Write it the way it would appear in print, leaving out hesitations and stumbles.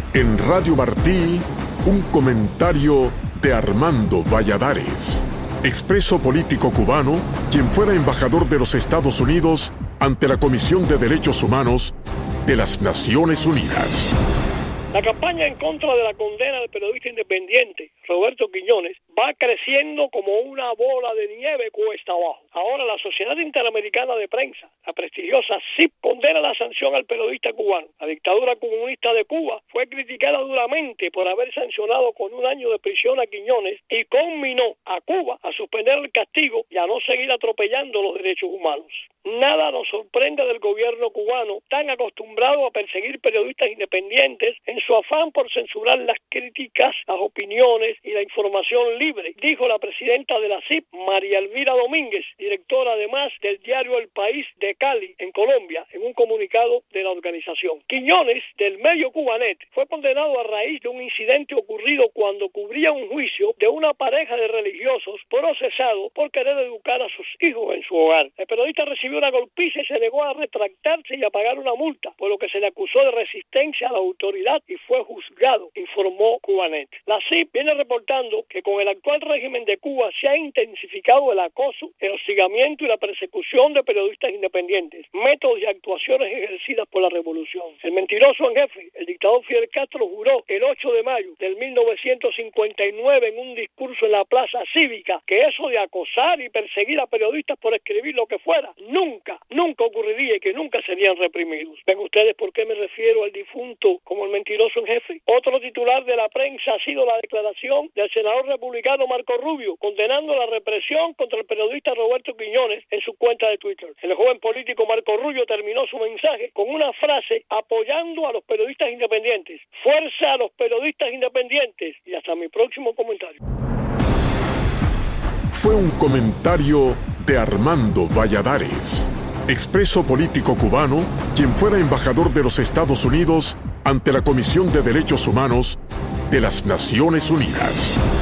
En Radio Martí, un comentario de Armando Valladares, expreso político cubano, quien fuera embajador de los Estados Unidos ante la Comisión de Derechos Humanos de las Naciones Unidas. La campaña en contra de la condena del periodista independiente Roberto Quiñones va creciendo como una bola de nieve cuesta abajo. Ahora la Sociedad Interamericana de Prensa, la prestigiosa SIP, condena la sanción al periodista cubano. La dictadura comunista de Cuba fue criticada duramente por haber sancionado con 1 año de prisión a Quiñones y conminó a Cuba a suspender el castigo y a no seguir atropellando los derechos humanos. Nada nos sorprende del gobierno cubano, tan acostumbrado a perseguir periodistas independientes en su afán por censurar las críticas, las opiniones y la información libre, dijo la presidenta de la SIP, María Elvira Domínguez, directora además del diario El País de Cali, en Colombia, en un comunicado de la organización. Quiñones, del medio Cubanet, fue condenado a raíz de un incidente ocurrido cuando cubría un juicio de una pareja de religiosos procesado por querer educar a sus hijos en su hogar. El periodista recibió una golpiza y se negó a retractarse y a pagar una multa, por lo que se le acusó de resistencia a la autoridad y fue juzgado, informó Cubanet. La CIP viene reportando que con el actual régimen de Cuba se ha intensificado el acoso, el hostigamiento y la persecución de periodistas independientes, métodos y actuaciones ejercidas por la revolución. El mentiroso en jefe, el dictador Fidel Castro, juró el 8 de mayo del 1959 en un discurso en la Plaza Cívica que eso de acosar y perseguir a periodistas por escribir lo que fuera nunca ocurriría y que nunca serían reprimidos. ¿Ven ustedes por qué me refiero al difunto como el mentiroso en jefe? Otro titular de la prensa ha sido la declaración del senador republicano Marco Rubio, condenando la represión contra el periodista Roberto Quiñones en su cuenta de Twitter. El joven político Marco Rubio terminó su mensaje con una frase apoyando a los periodistas independientes. ¡Fuerza a los periodistas independientes! Y hasta mi próximo comentario. Fue un comentario de Armando Valladares, expreso político cubano, quien fuera embajador de los Estados Unidos ante la Comisión de Derechos Humanos de las Naciones Unidas.